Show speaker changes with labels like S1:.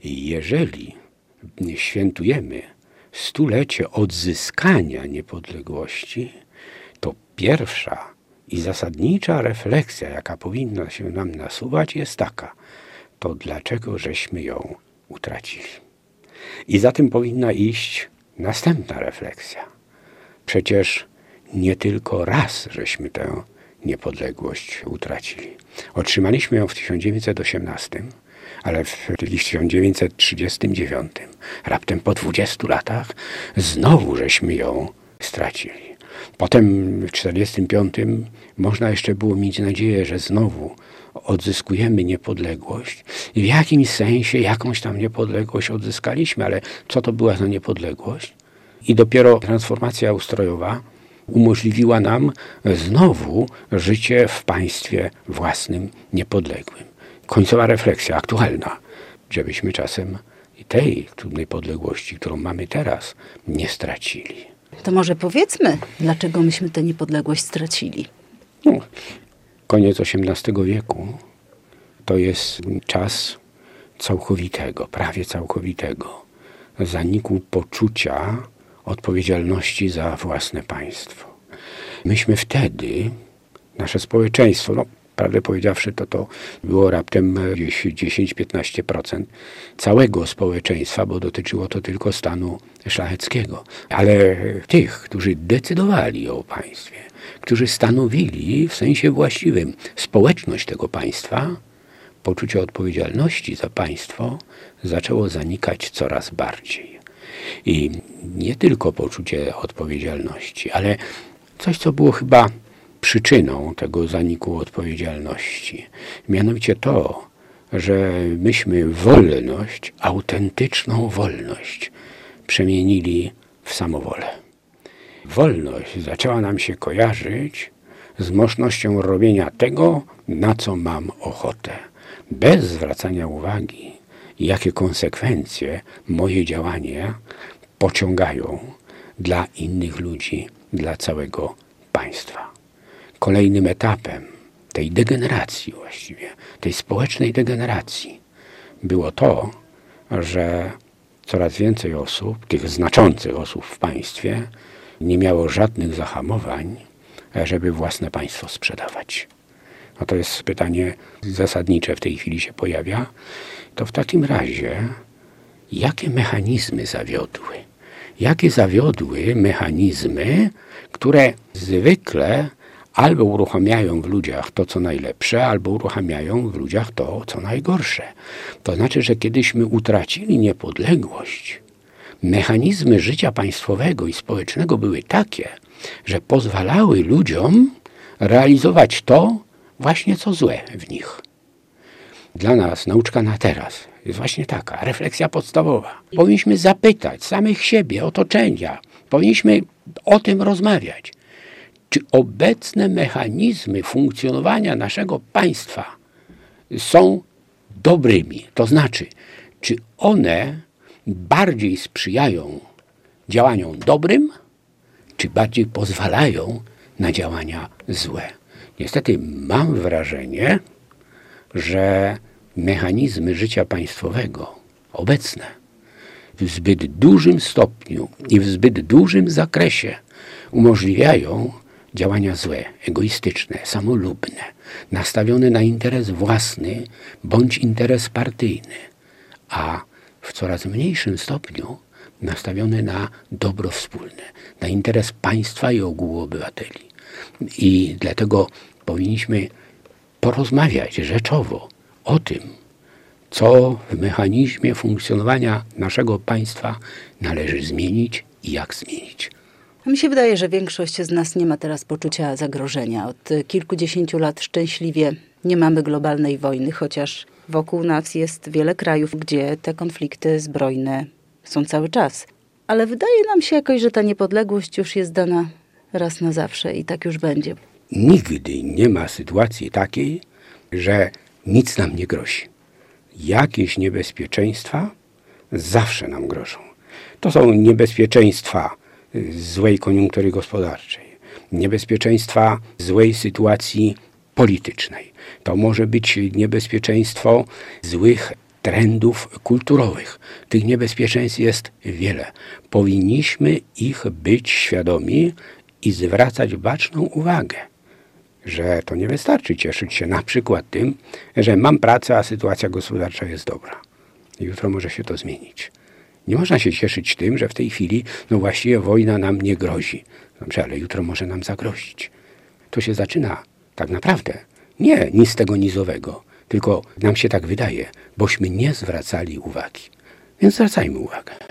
S1: Jeżeli świętujemy stulecie odzyskania niepodległości, to pierwsza i zasadnicza refleksja, jaka powinna się nam nasuwać, jest taka: to dlaczego żeśmy ją utracili? I za tym powinna iść następna refleksja. Przecież nie tylko raz żeśmy tę niepodległość utracili. Otrzymaliśmy ją w 1918, ale w 1939, raptem po 20 latach, znowu żeśmy ją stracili. Potem w 1945 można jeszcze było mieć nadzieję, że znowu odzyskujemy niepodległość i w jakimś sensie jakąś tam niepodległość odzyskaliśmy, ale co to była za niepodległość? I dopiero transformacja ustrojowa umożliwiła nam znowu życie w państwie własnym, niepodległym. Końcowa refleksja aktualna, żebyśmy czasem i tej trudnej podległości, którą mamy teraz, nie stracili.
S2: To może powiedzmy, dlaczego myśmy tę niepodległość stracili?
S1: Koniec XVIII wieku to jest czas całkowitego, prawie całkowitego zaniku poczucia odpowiedzialności za własne państwo. Myśmy wtedy, nasze społeczeństwo, prawdę powiedziawszy, to było raptem gdzieś 10-15% całego społeczeństwa, bo dotyczyło to tylko stanu szlacheckiego. Ale tych, którzy decydowali o państwie, którzy stanowili w sensie właściwym społeczność tego państwa, poczucie odpowiedzialności za państwo zaczęło zanikać coraz bardziej. I nie tylko poczucie odpowiedzialności, ale coś, co było chyba przyczyną tego zaniku odpowiedzialności. Mianowicie to, że myśmy wolność, autentyczną wolność przemienili w samowolę. Wolność zaczęła nam się kojarzyć z możliwością robienia tego, na co mam ochotę, bez zwracania uwagi, jakie konsekwencje moje działania pociągają dla innych ludzi, dla całego państwa. Kolejnym etapem tej degeneracji właściwie, tej społecznej degeneracji było to, że coraz więcej osób, tych znaczących osób w państwie, nie miało żadnych zahamowań, żeby własne państwo sprzedawać. No to jest pytanie zasadnicze w tej chwili się pojawia. To w takim razie, jakie mechanizmy zawiodły? Jakie zawiodły mechanizmy, które zwykle albo uruchamiają w ludziach to, co najlepsze, albo uruchamiają w ludziach to, co najgorsze. To znaczy, że kiedyśmy utracili niepodległość, mechanizmy życia państwowego i społecznego były takie, że pozwalały ludziom realizować to właśnie, co złe w nich. Dla nas nauczka na teraz jest właśnie taka, refleksja podstawowa. Powinniśmy zapytać samych siebie, otoczenia, powinniśmy o tym rozmawiać. Czy obecne mechanizmy funkcjonowania naszego państwa są dobrymi? To znaczy, czy one bardziej sprzyjają działaniom dobrym, czy bardziej pozwalają na działania złe? Niestety mam wrażenie, że mechanizmy życia państwowego obecne w zbyt dużym stopniu i w zbyt dużym zakresie umożliwiają działania złe, egoistyczne, samolubne, nastawione na interes własny bądź interes partyjny, a w coraz mniejszym stopniu nastawione na dobro wspólne, na interes państwa i ogółu obywateli. I dlatego powinniśmy porozmawiać rzeczowo o tym, co w mechanizmie funkcjonowania naszego państwa należy zmienić i jak zmienić.
S2: Mi się wydaje, że większość z nas nie ma teraz poczucia zagrożenia. Od kilkudziesięciu lat szczęśliwie nie mamy globalnej wojny, chociaż wokół nas jest wiele krajów, gdzie te konflikty zbrojne są cały czas. Ale wydaje nam się jakoś, że ta niepodległość już jest dana raz na zawsze i tak już będzie.
S1: Nigdy nie ma sytuacji takiej, że nic nam nie grozi. Jakieś niebezpieczeństwa zawsze nam grożą. To są niebezpieczeństwa złej koniunktury gospodarczej, niebezpieczeństwa złej sytuacji politycznej. To może być niebezpieczeństwo złych trendów kulturowych. Tych niebezpieczeństw jest wiele. Powinniśmy ich być świadomi i zwracać baczną uwagę, że to nie wystarczy cieszyć się na przykład tym, że mam pracę, a sytuacja gospodarcza jest dobra. Jutro może się to zmienić. Nie można się cieszyć tym, że w tej chwili właściwie wojna nam nie grozi. Dobrze, ale jutro może nam zagrozić. To się zaczyna tak naprawdę nie nic z tego nizowego, tylko nam się tak wydaje, bośmy nie zwracali uwagi. Więc zwracajmy uwagę.